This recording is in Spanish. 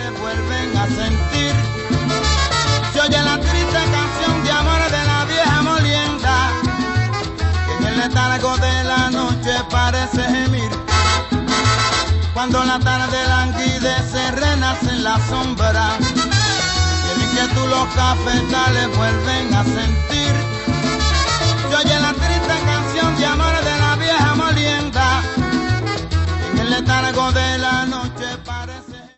cafetales vuelven a sentir. Se oye la triste canción de amor de la vieja molienda, que en el letargo de la noche parece gemir. Cuando la tarde languidece, renace en la sombra, y en inquietud los cafetales vuelven a sentir.